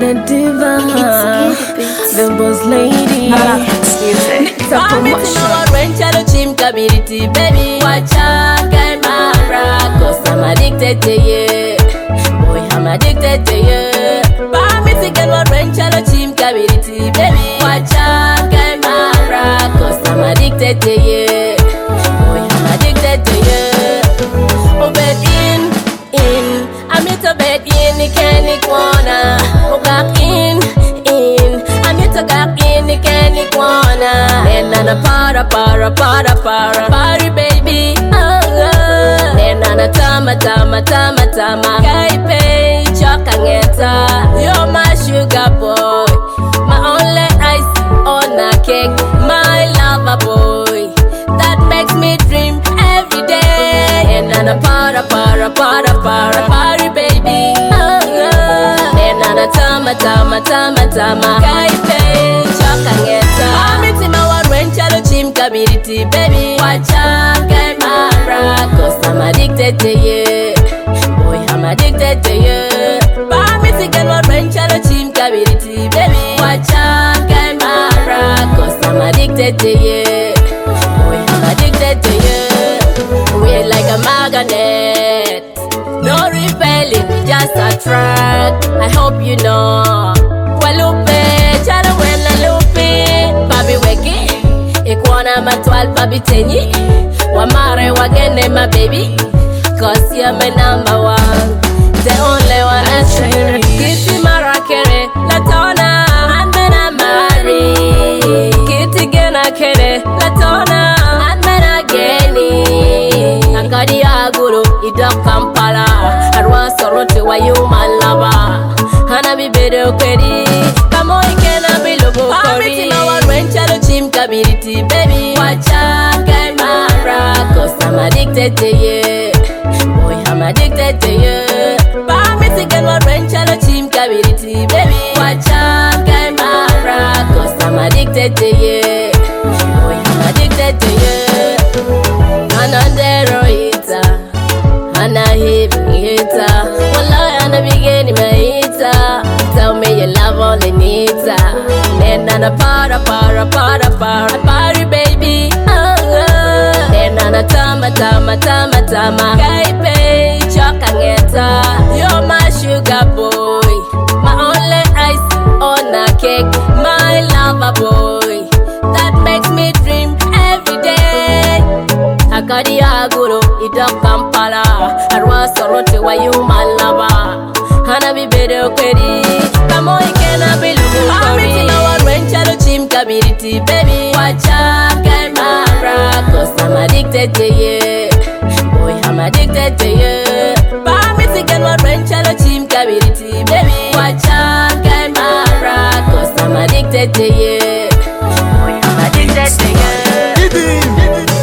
the diva, the boss lady. Baby, watch out, get my rock, 'cause I'm addicted to you. Boy, I'm addicted to you. Promise again, what renchalo chim kabiriti. Baby, watch out, get my rock, 'cause I'm addicted to you. Boy, I'm addicted to you. Oh, bed in. I'm here to bed in the candy corner. Oh, back in. I'm here to back in the candy corner. Then on a para, party baby. Then on a tama. Kaipe, chokangeta. You're my sugar boy, my only ice on a cake, my lover boy. That makes me dream every day. And on a para, party baby. Then on a tama. Kaipe, chokangeta. Amitima wa renchalo chim kabiriti, baby. Watch out, get my rock, 'cause I'm addicted to you. Boy, I'm addicted to you. Promise again, what renchalo chim kabiriti, baby. Watch out, get my rock, 'cause I'm addicted to you. Boy, I'm addicted to you. We're like a magnet, no repelling, we just attract. I hope you know. Walupe, chala wena lupe, babi weki. Ikwana matwal babi tenyi. Wamare wagene my baby, 'cause you're my number one, the only one I share. Kiti marakere, latona, and then I marry. Kiti gena kere, latona, and then ageni. Akadi aguru, idok Kampala. Arwa soroti wa you my lover. Hana bi bedo kwedi, kamo ikena bilogo kori. Amitima wa renchalo chim kabiriti, baby. Watch out, get my rock, 'cause I'm addicted to you. Boy, I'm addicted to you. Promise again, what renchalo chim kabiriti, baby. Watch out, get my rock, 'cause I'm addicted to you. Boy, I'm addicted to you. Anandero hita, ana hita. Wallahi ana bigeni mahita. Tell me you love only nita. Then on a para, party baby. Then on a tama. Kaipe, chokangeta. You're my sugar boy, my only ice on a cake, my lover boy. That makes me dream every day. Akadi aguru, idok Kampala. Arwa soroti wa you my lover. Hana bi bedo kwedi, kamo ikena bilugu kori. Amitima wa renchalo chim kabiriti, baby. Watch out, get my rock, 'cause I'm addicted to you. Boy, I'm addicted to you. Promise again, what renchalo chim kabiriti, baby. Watch out, get my rock, 'cause I'm addicted to you. Boy, I'm addicted to you.